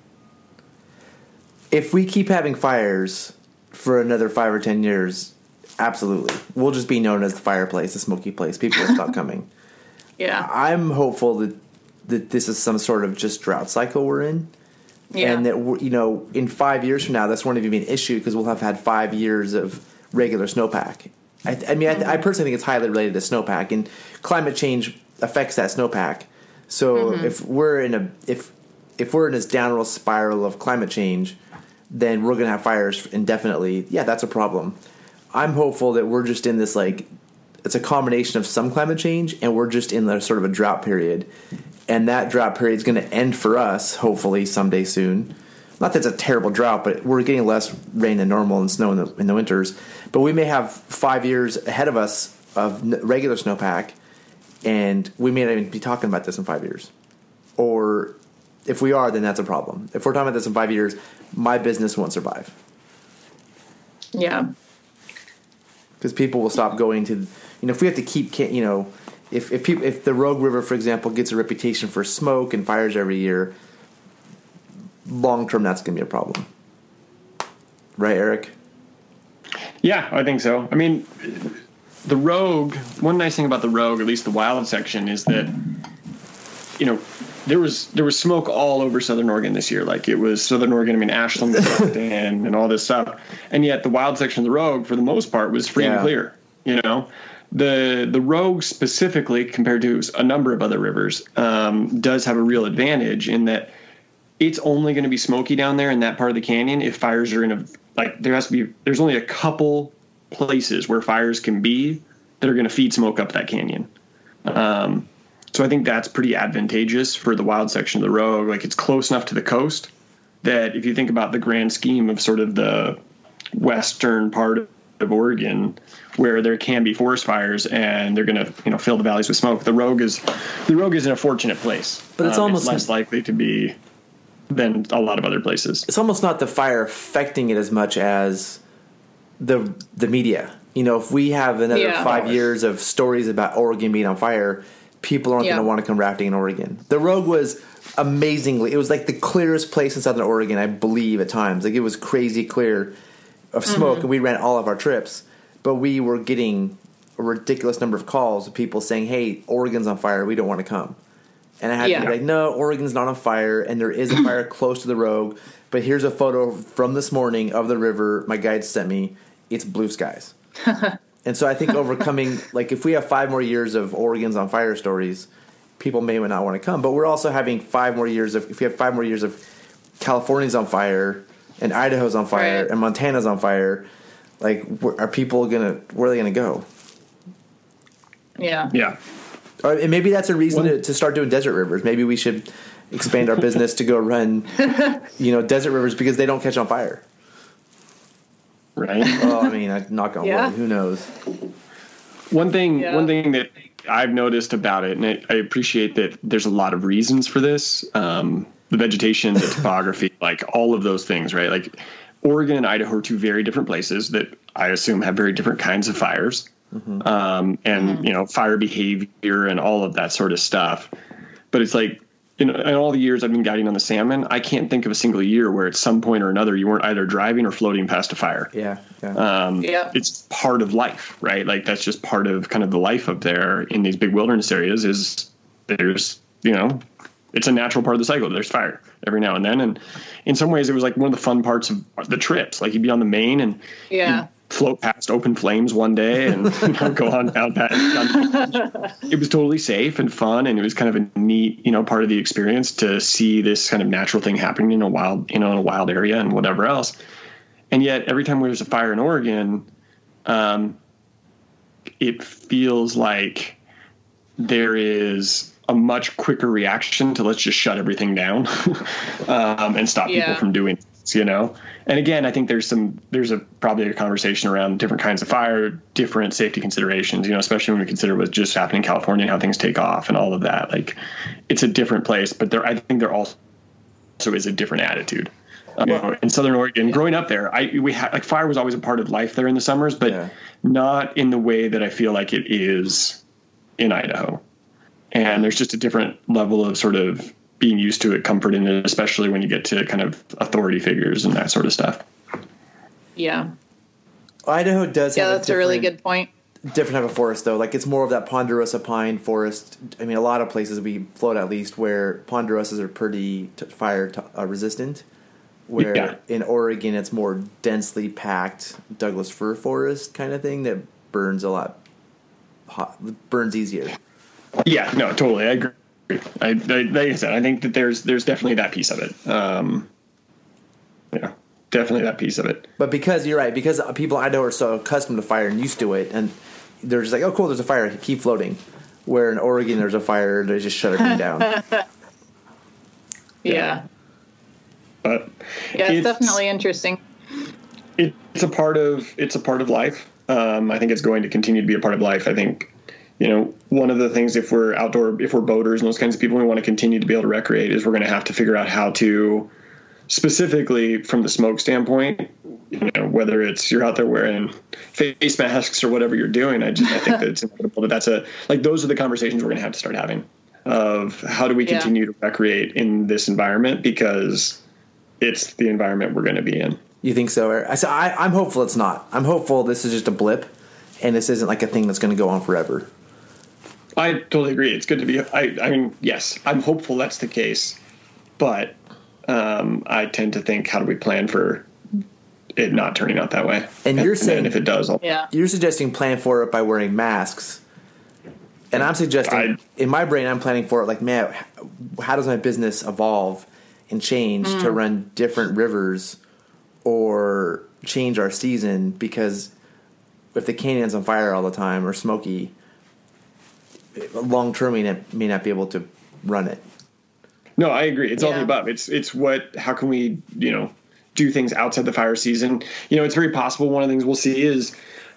If we keep having fires for another 5 or 10 years, absolutely. We'll just be known as the fireplace, the smoky place. People will stop coming. Yeah. I'm hopeful that this is some sort of just drought cycle we're in. Yeah. And that, in 5 years from now, this won't even be an issue because we'll have had 5 years of regular snowpack. I personally think it's highly related to snowpack, and climate change affects that snowpack. So if we're in this downward spiral of climate change, then we're going to have fires indefinitely. Yeah, that's a problem. I'm hopeful that we're just in this, it's a combination of some climate change, and we're just in the sort of a drought period. And that drought period is going to end for us, hopefully, someday soon. Not that it's a terrible drought, but we're getting less rain than normal and snow in the winters. But we may have 5 years ahead of us of regular snowpack, and we may not even be talking about this in 5 years. Or if we are, then that's a problem. If we're talking about this in 5 years, my business won't survive. Yeah. Because people will stop going to, if we have to keep, if the Rogue River, for example, gets a reputation for smoke and fires every year, long term that's going to be a problem. Right, Eric? Yeah, I think so. I mean, the Rogue, one nice thing about the Rogue, at least the wild section, is that, there was smoke all over Southern Oregon this year. Like, it was Southern Oregon, Ashland and all this stuff. And yet the wild section of the Rogue, for the most part, was free and clear, The Rogue specifically, compared to a number of other rivers, does have a real advantage in that it's only going to be smoky down there in that part of the canyon if fires are there's only a couple places where fires can be that are going to feed smoke up that canyon. So I think that's pretty advantageous for the wild section of the Rogue. Like, it's close enough to the coast that if you think about the grand scheme of sort of the western part of Oregon, where there can be forest fires and they're going to, fill the valleys with smoke, the Rogue is in a fortunate place. But it's almost less likely to be than a lot of other places. It's almost not the fire affecting it as much as the media. If we have another 5 years of stories about Oregon being on fire, people aren't going to want to come rafting in Oregon. The Rogue was it was like the clearest place in Southern Oregon, I believe, at times. Like, it was crazy clear of smoke, and we ran all of our trips. But we were getting a ridiculous number of calls of people saying, hey, Oregon's on fire, we don't want to come. And I had to be like, no, Oregon's not on fire, and there is a fire close to the Rogue, but here's a photo from this morning of the river my guide sent me. It's blue skies. And so I think overcoming, if we have 5 more years of Oregon's on fire stories, people may not want to come. But we're also having 5 more years if we have 5 more years of California's on fire and Idaho's on fire and Montana's on fire, are people where are they going to go? Yeah. Yeah. And maybe that's a reason to start doing desert rivers. Maybe we should expand our business to go run, desert rivers because they don't catch on fire. Right. Well, I knock on wood. Who knows? One thing that I've noticed about it, and I appreciate that there's a lot of reasons for this. The vegetation, the topography, all of those things, right? Like, Oregon and Idaho are 2 very different places that I assume have very different kinds of fires. Fire behavior and all of that sort of stuff. But it's in all the years I've been guiding on the salmon, I can't think of a single year where at some point or another you weren't either driving or floating past a fire. Yeah. It's part of life, right? That's just part of kind of the life up there in these big wilderness areas is there's, it's a natural part of the cycle. There's fire every now and then. And in some ways it was like one of the fun parts of the trips. Like you'd be on the Main and you'd float past open flames one day and go on down that. It was totally safe and fun. And it was kind of a neat, part of the experience to see this kind of natural thing happening in a wild, in a wild area and whatever else. And yet every time there's a fire in Oregon, it feels like there is a much quicker reaction to let's just shut everything down and stop people from doing this, And again, I think there's probably a conversation around different kinds of fire, different safety considerations, especially when we consider what's just happened in California and how things take off and all of that. Like it's a different place, but I think there also is a different attitude. In Southern Oregon, growing up there, fire was always a part of life there in the summers, but not in the way that I feel like it is in Idaho. And there's just a different level of sort of being used to it, comfort in it, especially when you get to kind of authority figures and that sort of stuff. Yeah. Idaho does have that's a really good point. Different type of forest, though. Like, it's more of that ponderosa pine forest. I mean, a lot of places we float, at least, where ponderosas are pretty fire resistant. Where in Oregon, it's more densely packed Douglas fir forest kind of thing that burns burns easier. Yeah, no, totally. I agree. Like I said, I think that there's definitely that piece of it. Definitely that piece of it. But because you're right, because people I know are so accustomed to fire and used to it, and they're just like, oh, cool, there's a fire, keep floating. Where in Oregon, there's a fire, they just shut everything down. Yeah. But it's definitely interesting. It's a part of life. I think it's going to continue to be a part of life. I think, one of the things if we're boaters and those kinds of people, we want to continue to be able to recreate is we're going to have to figure out how to, specifically from the smoke standpoint, whether it's you're out there wearing face masks or whatever you're doing. I think that it's inevitable that those are the conversations we're going to have to start having of how do we continue to recreate in this environment, because it's the environment we're going to be in. You think so, Eric? I'm hopeful it's not. I'm hopeful this is just a blip, and this isn't like a thing that's going to go on forever. I totally agree. It's good to be. I mean, yes, I'm hopeful that's the case, but I tend to think, how do we plan for it not turning out that way? And you're saying if it does, you're suggesting plan for it by wearing masks, and I'm suggesting in my brain I'm planning for it like, man, how does my business evolve and change to run different rivers or change our season, because if the canyon's on fire all the time or smoky, long term we may not be able to run it. No, I agree. It's all the above. How can we, do things outside the fire season? It's very possible. One of the things we'll see is,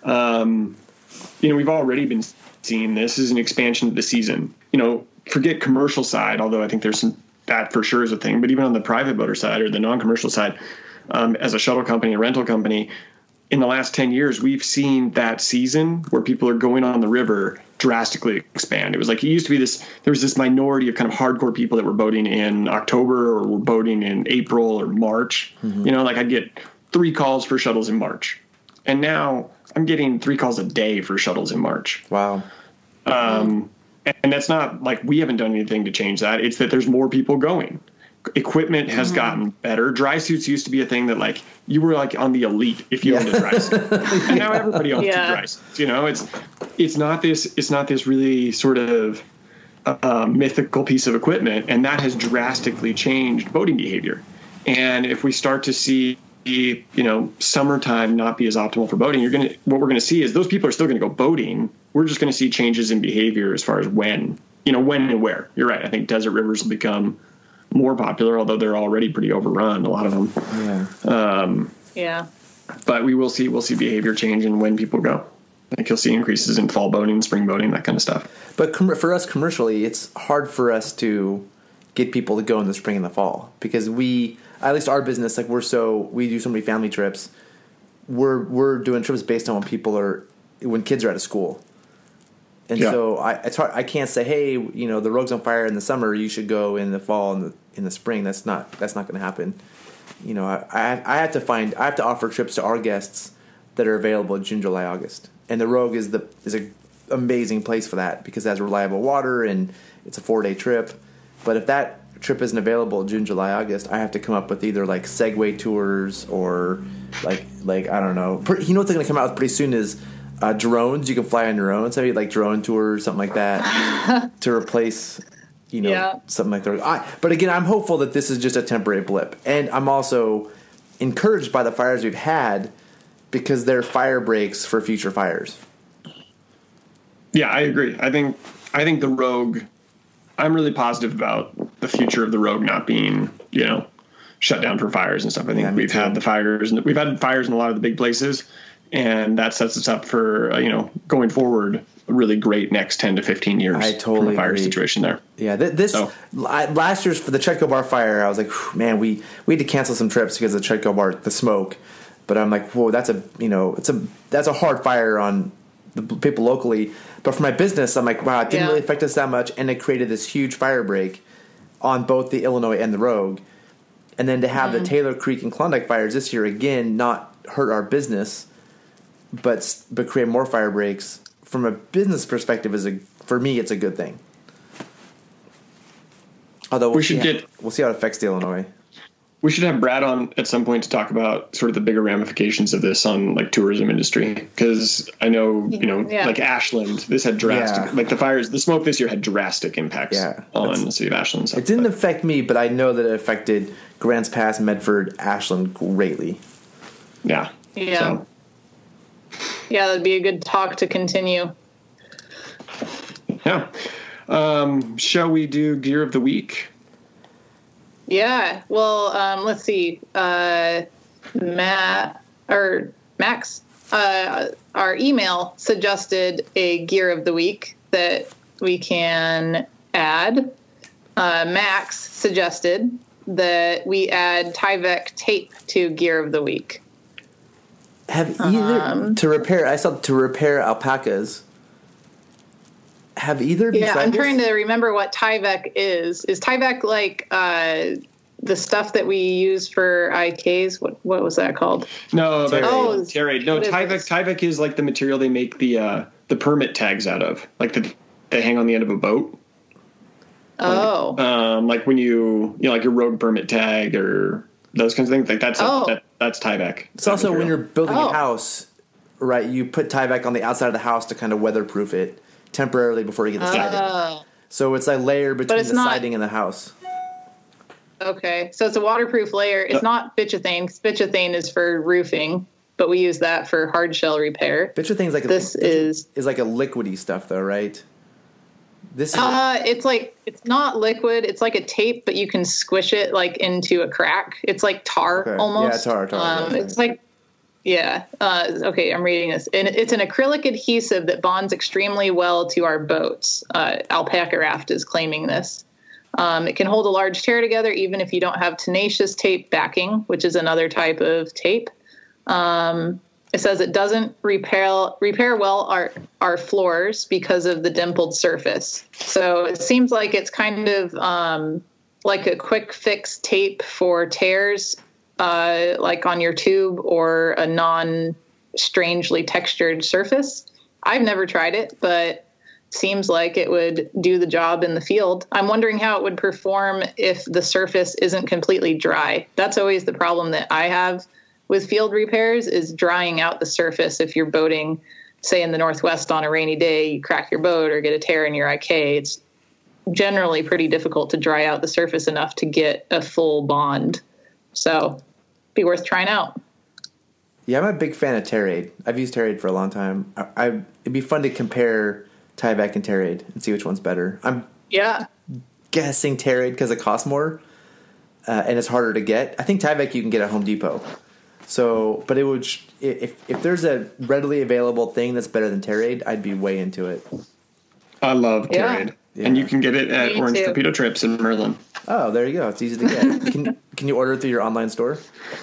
we've already been seeing this as an expansion of the season. Forget commercial side, although I think that for sure is a thing, but even on the private boater side or the non-commercial side, as a shuttle company, a rental company, in the last 10 years, we've seen that season where people are going on the river drastically expand. It was like, it used to be there was this minority of kind of hardcore people that were boating in October or were boating in April or March. Mm-hmm. I'd get 3 calls for shuttles in March. And now I'm getting 3 calls a day for shuttles in March. Wow. And that's not like we haven't done anything to change that. It's that there's more people going. Equipment has gotten better. Dry suits used to be a thing that you were on the elite if you owned a dry suit, and now everybody owns 2 dry suits. It's not this really sort of mythical piece of equipment, and that has drastically changed boating behavior. And if we start to see summertime not be as optimal for boating, what we're gonna see is those people are still gonna go boating. We're just gonna see changes in behavior as far as when and where. You're right. I think desert rivers will become more popular, although they're already pretty overrun, a lot of them. But we'll see behavior change in when people go. I think you'll see increases in fall boating, spring boating, that kind of stuff. But for us commercially, it's hard for us to get people to go in the spring and the fall, because at least our business, we do so many family trips. We're doing trips based on when kids are out of school. And so it's hard. I can't say, hey, the Rogue's on fire in the summer, you should go in the fall and in the spring. That's not going to happen. I have to offer trips to our guests that are available in June, July, August. And the Rogue is an amazing place for that, because it has reliable water and it's a 4-day trip. But if that trip isn't available June, July, August, I have to come up with either like Segway tours or like I don't know. You know what they're going to come out with pretty soon is drones. You can fly on your own. So like drone tours, something like that, to replace, something like that. But again, I'm hopeful that this is just a temporary blip, and I'm also encouraged by the fires we've had because they're fire breaks for future fires. Yeah, I agree. I think the Rogue. I'm really positive about the future of the Rogue not being, shut down for fires and stuff. I think we've had fires in a lot of the big places, and that sets us up for, going forward, a really great next 10 to 15 years. I totally from a fire agree. Situation there. Yeah, last year's for the Chetco Bar fire, I was like, man, we had to cancel some trips because of the Chetco Bar, the smoke. But I'm like, whoa, that's a hard fire on the people locally. But for my business, I'm like, wow, it didn't really affect us that much, and it created this huge fire break on both the Illinois and the Rogue. And then to have the Taylor Creek and Klondike fires this year again not hurt our business, but create more fire breaks from a business perspective for me it's a good thing. Although we'll see how it affects the Illinois. We should have Brad on at some point to talk about sort of the bigger ramifications of this on like tourism industry. Because I know, like Ashland, this had drastic, like the smoke this year had drastic impacts on the city of Ashland. It didn't affect me, but I know that it affected Grants Pass, Medford, Ashland greatly. Yeah. Yeah. So. Yeah, that'd be a good talk to continue. Yeah. Shall we do Gear of the Week? Yeah, well, let's see. Max, our email suggested a gear of the week that we can add. Max suggested that we add Tyvek tape to gear of the week. Have either to repair alpacas. Have either of you tried I'm this? trying to remember what Tyvek is. Is Tyvek like the stuff that we use for IKs? What was that called? No, Terraid. No, Tyvek is like the material they make the permit tags out of, like they hang on the end of a boat. Oh. Like when you like your road permit tag or those kinds of things. Like that's Tyvek. It's also material. When you're building a house, right? You put Tyvek on the outside of the house to kind of weatherproof it temporarily before you get the siding. So it's a layer between the siding and the house. Okay, so it's a waterproof layer. It's not bituthane. Bituthane is for roofing, but we use that for hard shell repair. Bituthane is like a liquidy stuff, though, right? This is it's not liquid. It's like a tape, but you can squish it like into a crack. It's like tar almost. Yeah, tar. It's like. Yeah. Okay, I'm reading this. And it's an acrylic adhesive that bonds extremely well to our boats. Alpaca Raft is claiming this. It can hold a large tear together even if you don't have tenacious tape backing, which is another type of tape. It says it doesn't repair well our floors because of the dimpled surface. So it seems like it's kind of like a quick fix tape for tears. Like on your tube or a non-strangely textured surface. I've never tried it, but seems like it would do the job in the field. I'm wondering how it would perform if the surface isn't completely dry. That's always the problem that I have with field repairs is drying out the surface. If you're boating, say in the Northwest on a rainy day, you crack your boat or get a tear in your IK, it's generally pretty difficult to dry out the surface enough to get a full bond. So, be worth trying out. Yeah, I'm a big fan of Terraid. I've used Terraid for a long time. It'd be fun to compare Tyvek and Terraid and see which one's better. I'm guessing Terraid because it costs more and it's harder to get. I think Tyvek you can get at Home Depot. So, but it would if there's a readily available thing that's better than Terraid, I'd be way into it. I love Terraid. Yeah. And you can get it at Orange Torpedo Trips in Merlin. Oh, there you go. It's easy to get. Can you order it through your online store?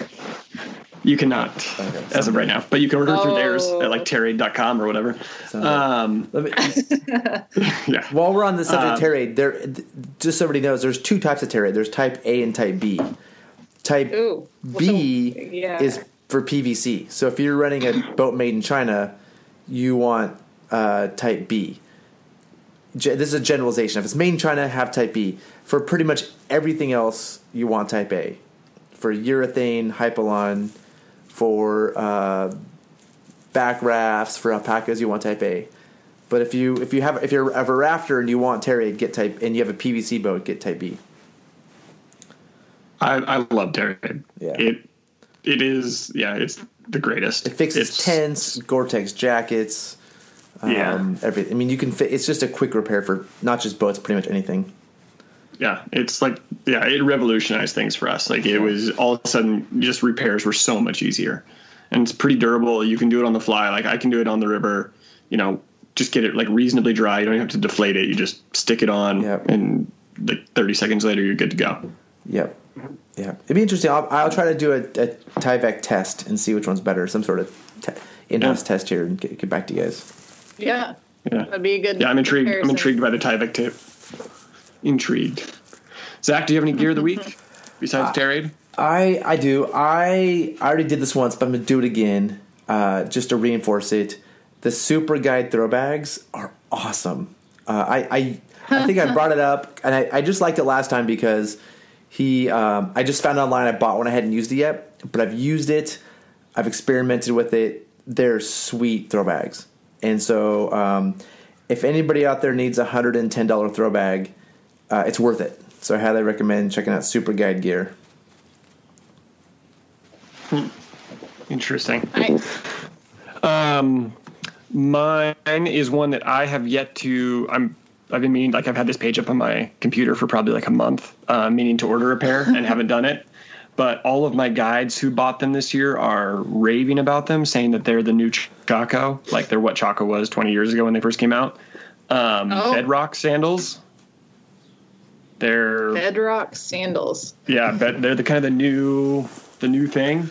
You cannot, as of right now. But you can order it through theirs at like Terraid.com or whatever. Yeah. While we're on the subject of Terraid, just so everybody knows, there's two types of Terraid. There's Type A and Type B. Type B is for PVC. So if you're running a boat made in China, you want Type B. this is a generalization. If it's made in China, have Type B. For pretty much everything else, you want Type A. For urethane, Hypalon. For back rafts, for alpacas, you want Type A. But if you're a rafter and you want Terraid, get Type, and you have a PVC boat, get Type B. I love Terraid. Yeah. It is, it's the greatest. It fixes tents, Gore-Tex jackets, everything. I mean, you can fit. It's just a quick repair for not just boats, pretty much anything. Yeah, it's like, it revolutionized things for us. Like, it was all of a sudden, just repairs were so much easier. And it's pretty durable. You can do it on the fly. Like, I can do it on the river, just get it, like, reasonably dry. You don't even have to deflate it. You just stick it on, and, like, 30 seconds later, you're good to go. Yep. Yeah. It'd be interesting. I'll try to do a Tyvek test and see which one's better. Some sort of in-house test here and get back to you guys. Yeah. That'd be a good. Yeah, I'm intrigued. comparison. I'm intrigued by the Tyvek tip. Intrigued. Zach, do you have any gear of the week besides Terraid? I do. I already did this once, but I'm going to do it again just to reinforce it. The Super Guide throw bags are awesome. I think I brought it up, and I just liked it last time because I just found it online. I bought one. I hadn't used it yet, but I've used it. I've experimented with it. They're sweet throw bags. And so if anybody out there needs a $110 throw bag, it's worth it. So I highly recommend checking out Super Guide gear. Interesting. Nice. Mine is one that I have yet to. I've been meaning, like, I've had this page up on my computer for probably like a month, meaning to order a pair and haven't done it. But all of my guides who bought them this year are raving about them, saying that they're the new Chaco, like they're what Chaco was 20 years ago when they first came out. Bedrock sandals. They're Bedrock sandals. Yeah, they're the kind of the new thing.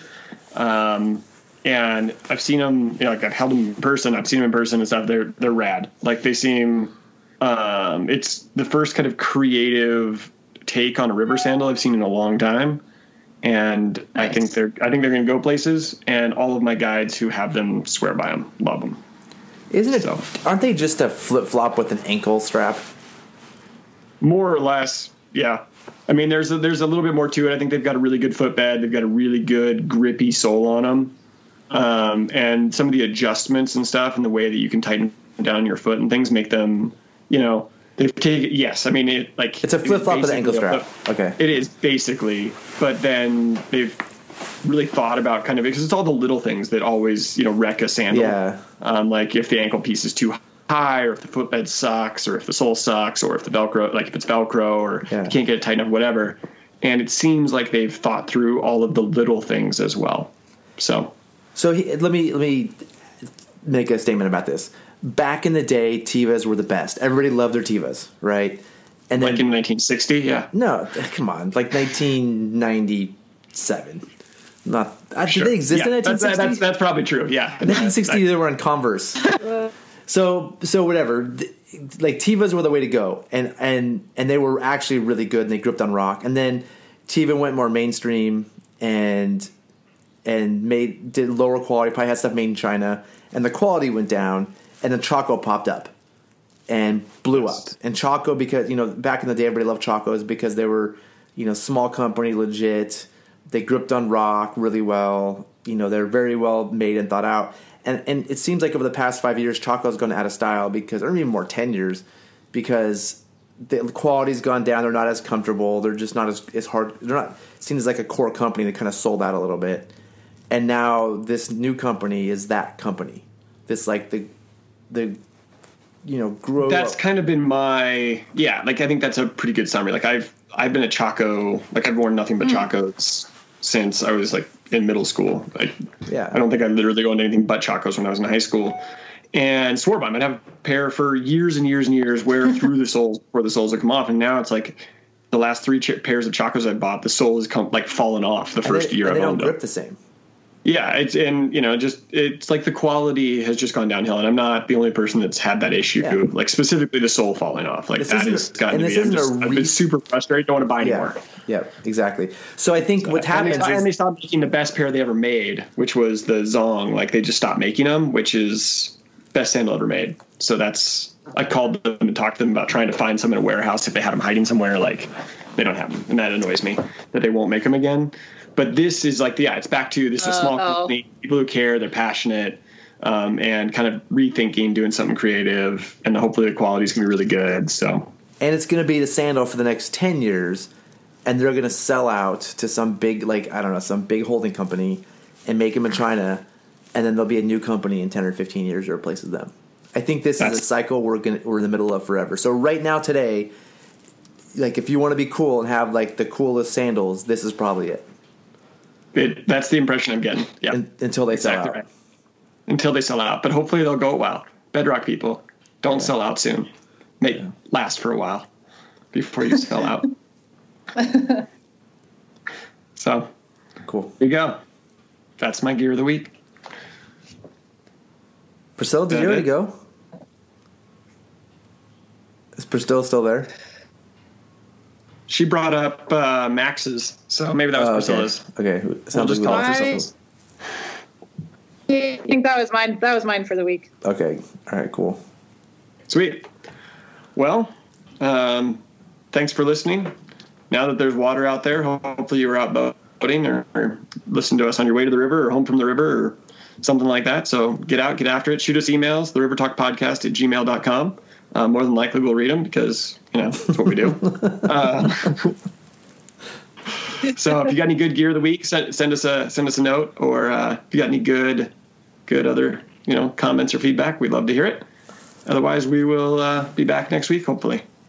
And I've seen them, like I've held them in person. I've seen them in person and stuff. They're rad. Like they seem. It's the first kind of creative take on a river sandal I've seen in a long time, and nice. I think they're going to go places. And all of my guides who have them swear by them, love them. Isn't it? So, aren't they just a flip flop with an ankle strap? More or less, yeah. I mean, there's a little bit more to it. I think they've got a really good footbed. They've got a really good grippy sole on them, and some of the adjustments and stuff, and the way that you can tighten down your foot and things make them. They've taken, yes, I mean, it's a flip-flop with an ankle strap. Okay. It is, basically. But then they've really thought about kind of, because it's all the little things that always, wreck a sandal. Yeah. Like if the ankle piece is too high, or if the footbed sucks, or if the sole sucks, or if the Velcro, like if it's Velcro, or you can't get it tight enough, whatever. And it seems like they've thought through all of the little things as well. So let me make a statement about this. Back in the day, Tevas were the best. Everybody loved their Tevas, right? And then, like in 1960, yeah. No, come on, like 1997. Not sure. Did they exist in 1960? That's probably true. Yeah, in 1960 they were on Converse. So whatever. Like Tevas were the way to go, and they were actually really good, and they gripped on rock. And then Teva went more mainstream and did lower quality. Probably had stuff made in China, and the quality went down. And then Chaco popped up and blew up. And Chaco, because, back in the day, everybody loved Chacos because they were, small company, legit. They gripped on rock really well. They're very well made and thought out. And it seems like over the past 5 years, Chaco's gone out of style because, or even more 10 years, because the quality's gone down. They're not as comfortable. They're just not as hard. They're not seen as like a core company that kind of sold out a little bit. And now this new company is that company. This like the grow that's up. Kind of been my I think that's a pretty good summary. Like I've been a Chaco, like I've worn nothing but Chacos since I was like in middle school. I don't think I literally owned anything but Chacos when I was in high school, and swore by them. I'd have a pair for years and years and years, wear through the soles before the soles would come off, and now it's like the last 3 pairs of Chacos I bought, the sole has fallen off the first year I've owned them. They don't grip the same. Yeah, it's like the quality has just gone downhill, and I'm not the only person that's had that issue. Yeah. Like specifically the sole falling off, like that has gotten to me. I've been super frustrated. Don't want to buy anymore. Yeah, exactly. So I think what happens is they stopped making the best pair they ever made, which was the Zong. Like they just stopped making them, which is best sandal ever made. So I called them and talked to them about trying to find some in a warehouse if they had them hiding somewhere. Like, they don't have them, and that annoys me that they won't make them again. But this is like, it's back to this is a small company, people who care, they're passionate, and kind of rethinking, doing something creative, and hopefully the quality is going to be really good. So, and it's going to be the sandal for the next 10 years, and they're going to sell out to some big, like, I don't know, some big holding company and make them in China, and then there'll be a new company in 10 or 15 years that replaces them. I think this is a cycle we're in the middle of forever. So right now, today, like, if you want to be cool and have like the coolest sandals, this is probably it. That's the impression I'm getting. Yeah. Until they sell out. Right. Until they sell out. But hopefully they'll go a while. Bedrock people, don't sell out soon. Last for a while before you sell out. So, cool. There you go. That's my gear of the week. Priscilla, did you already go? Is Priscilla still there? She brought up Max's, so maybe that was Priscilla's. Okay. We'll just call it Priscilla's. I think that was mine. That was mine for the week. Okay. All right. Cool. Sweet. Well, thanks for listening. Now that there's water out there, hopefully you were out boating or listen to us on your way to the river or home from the river or something like that. So get out, get after it. Shoot us emails, therivertalkpodcast@gmail.com. More than likely we'll read them because, that's what we do. So if you got any good gear of the week, send us a note, or if you got any good other, comments or feedback, we'd love to hear it. Otherwise, we will be back next week, hopefully.